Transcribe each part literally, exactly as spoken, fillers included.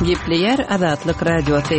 Gepleyer Azatlyk Radiosu.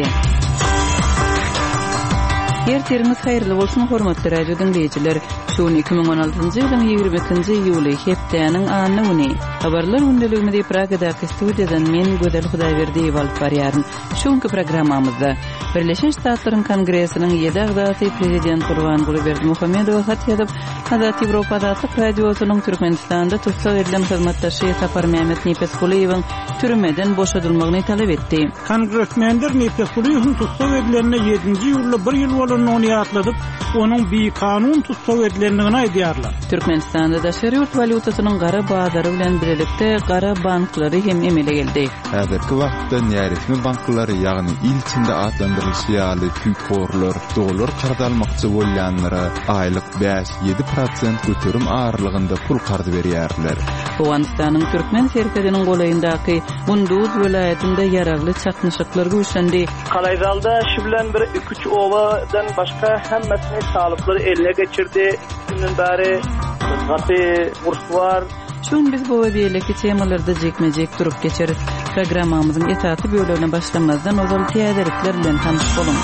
Ertirimiz hayırlı bolsun hormatly radio dinleyijiler. Şonu iki bin on altyncı ýylyň ýigirme ikinji iýuly hepdeniň anyny. Habarlar gündeliginde Pragadaky studiýadan men Gödel Hudaýberdi alyp barýaryn. Şonky programmamyzda Birleşen Ştatlaryň Kongresiniň ýedi agdaty prezident Gurbanguly Berdimuhammedow hat ýazyp, Azat Ýewropa Azatlyk Radiosynyň Türkmenistanda tutsa verilen hyzmatdaşy Sapar Mehmet Nepesguliýewiň türmeden boşadylmagyny talap etdi. Kongresmenler Nepesguliýewiň tutsa verilenine ýedinji ýylda bir ýyl bolan ony atladyp, onuň bir kanun tutsa verilenligini aýdýarlar. Türkmenistanda da şeýle valutasynyň gara bazary bilen birlikde gara banklary hem emele geldi. Häzirki wagtda näresmi banklary, ýagny il içinde adlandyrylýan tüýkorlar, dolar garda almakçy bolýanlara aýlyk beş ýedi prosent götürüm ağırlygynda pul gardy berýärler. Owganistanyň türkmen serkediniň golayyndaky Gunduz welaýatynda ýaragly çakmyşyklar güýçlendi. Kalaýzalda şu bilen bir iki üç owadan başga hemmesini salyklary eline geçirdi. Günün bäri gaty gurs bar. Şun biz bu beýleki temalarda jekmejek durup geçeriz. Programmamyzyň etaty bölümine başlamazdan ozal täzelikler bilen tanış bolun.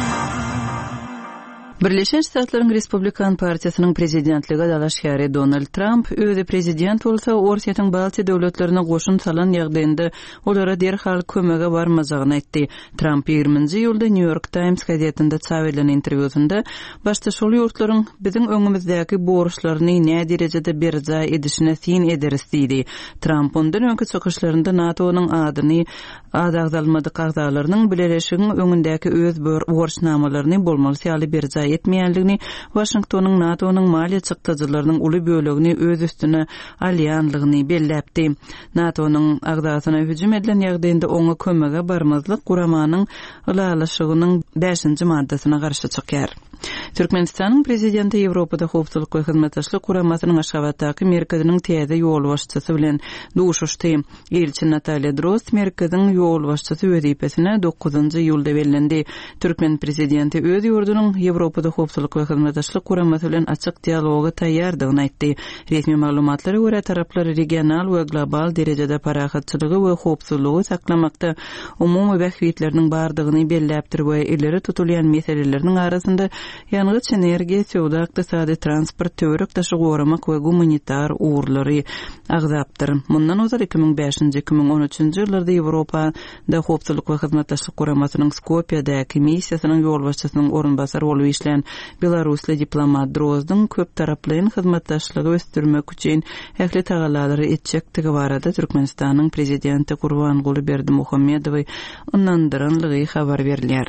Birleşen Ştatlaryň Respublikan partiýasynyň prezidentligi dalaşýary Donald Trump özi prezident bolsa Orsiýatyň balty döwletlerine goşun salan ýagdaýynda olara derhal kömege barmajagyny aýtdy. Trump ýygrüminji ýylda New York Times gazetinde çawrylany interwýusynda başda şol ýurtlaryň biziň öňümizdäki borçlaryny näme derejede berja edişine sin ederiz diýdi. Trump ondan öňki çykyşlarynda NATO'nyň adyny adagdalmady kagdalarynyň bileşiginiň öňündäki öz borçnamalaryny bolmaly ýaly berja etmeýänligini, Washingtonyň NATO'nyň maliýe çykdyjylarynyň uly bölegini öz üstüne alýanlygyny belläpdi. NATO'nyň agdasyna hüjüm edilen ýagdaýynda oňa kömege barmazlyk guramanyň ulalaşygynyň beşinji maddasyna garşy çykýar. Türkmenistanyň prezidenti Ýewropada howpsuzlyk we hyzmatdaşlyk guramasynyň Aşgabatdaky merkeziniň täze ýol başçysy bilen duşuşdy. Elçi Natalya Drost merkeziň ýol başçysy wezipesine dokuzunji ýylda bellendi. Türkmen prezidenti öz ýurdunyň Ýewropada howpsuzlyk we hyzmatdaşlyk guramasy bilen açyk dialoga taýýardygyny aýtdy. Resmi maglumatlara görä taraplar regional we global derejede parahatçylygy we howpsuzlygy saklamakda umumy wähitleriniň bardygyny belläpdir we ileri tutulýan meseleleriniň arasynda ýangýç energiýa, sowda, ykdysady, transport, töwerek taşy goramak we humanitar uğurlary agzapdyr. Mundan ozar iki bin beşinji iki bin on üçinji ýyllarda Ýewropada howpsuzlyk we hyzmatdaşlyk guramasynyň Skopýadaky missiýasynyň ýol başçysynyň orunbasary bolup işleýän Belarusly diplomat Drozdyň köp taraply hyzmatdaşlygy östürmek üçin ähli tagalary etjekdigi barada Türkmenistanyň prezidenti Gurbanguly Berdimuhammedow ynandyranlygy habar berilýär.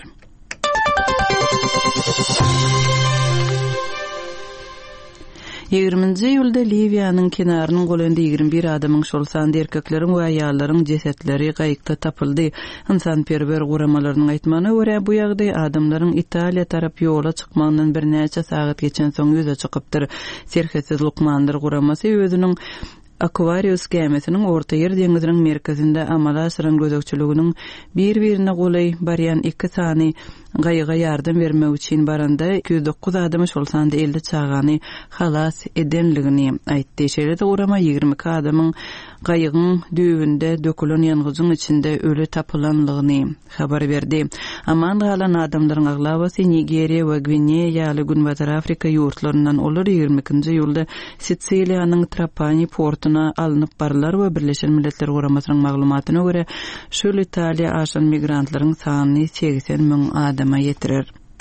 ýygrüminji ýylda Liwiýanyň kenarynyň golanda ýygrimi bir adamyň şolsan erkekleriň we aýallaryň jesetleri gaýykda tapyldy. Insanperwer guramalarynyň aýtmanyna görä bu ýagdaý adamlaryň Italiýa tarap ýola çykmagynyň bir näçe sagat geçen soň ýüze çykypdyr. Serhetsiz Lukmandyr guramasy özüniň Aquarius gemisiniň Orta Ýer deňiziniň merkezinde amala aşyran gözekçiliginiň bir-birine golay barýan iki sany gaýyga ýardam bermek üçin baranda iki yüz dokuz adam şolsanda elde çagany halas edenligini aýtdy. Şeýle de urama ýygrimi iki adamyň gaýygyň düýbünde dökülen ýangyzyň içinde öle tapylanlygyny habar berdi. Aman galan adamlaryň aglabasy Nigeriýa we Gwineýa ýaly Günbatary Afrika ýurtlaryndan olar ýygrimi ikinji ýylda Sitsiliýanyň Trapani portuna alınıp barlar we Birleşen Milletler Guramasynyň maglumatyna görä şol Italiýa aşan migrantlaryň sany seksen miň adama ýetirer.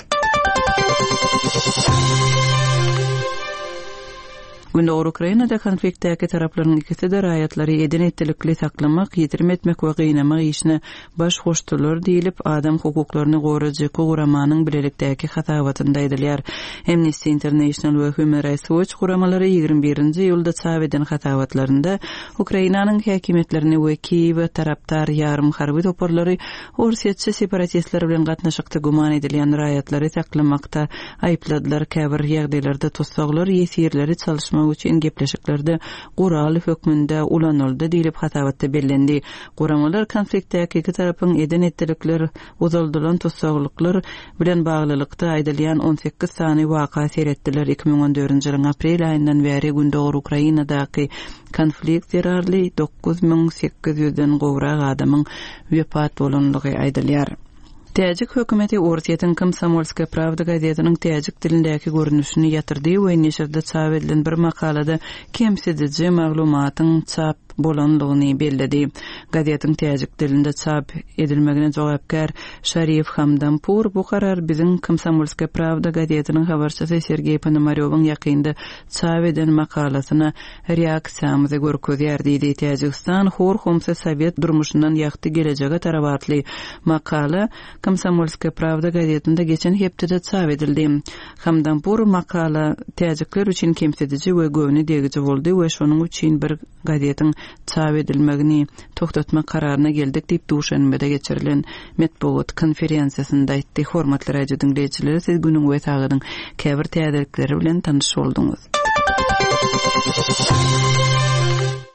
Günde Ukrainada konfliktdäki taraplaryň ikisi de raýatlary eden etdilikli saklamak, ýetirim etmek we gynnamak işine baş goşdylar diýilip adam hukuklaryny gorajaky guramanyň bilelikdäki hatabatynda edilýär. Amnesty International we Human Rights Watch guramalary ýygrimi birinji ýylda çap eden hatabatlarynda Ukrainanyň häkimetlerini we Kiýew taraptar ýarym harby toparlary Orsiýatçy separatistler bilen gatnaşykda guman edilýän raýatlary saklamakda aýpladylar. Käbir ýagdaýlarda tutsaklar ýesirleri çalışma almak üçin gepleşiklerde Gural hökmünde ulanyldy diýip hatabatda bellendi. Guramalar konfliktdäki iki tarapyň eden etdilikler, uzaldylan tutsaglyklar bilen baglylykda aýdylýan on sekiz sany waka seretdiler. iki ming on dörtnji ýylyň aprel aýyndan bäri Gündoğru Ukrainadaky konflikt zerarly dokuz ming sekiz ýüzden gowrak adamyň wepat bolanlygy aýdylýar. Täjik hökümeti Ortiýetiň Komsomolska Pravda gazetiniň täjik dilindäki görnüşini ýatyrdy we neşirde çap edilen bir makalada kemsidici maglumatyň çap bolanlygyny belledi. Gazetiň täjik dilinde çap edilmegine jogapkar Şarif Hamdanpur bu karar biziň Komsomolska Pravda gazetiniň habarçysy Sergey Ponomaryowyň ýakynda çap eden makalasyna reaksiýamyzy görkezýär diýdi. Täjikistan Horhomsa Sowet durmuşyndan ýakty gelejege tarabatly makala Komsomolska Pravda gazetinde geçen hepde çap edildi. Hamdanpur makala täjikler üçin kemsidici we göwni degiji boldy we şonuň üçin bir gazetiň çap edilmegini toktatma kararyna geldik diýip duşanbada geçirilen metbuat konferensiýasynda aýtdy. Hormatly radio dinleýijileri, siz günüň we tagynyň käbir täzelikleri bilen tanyş bolduňuz.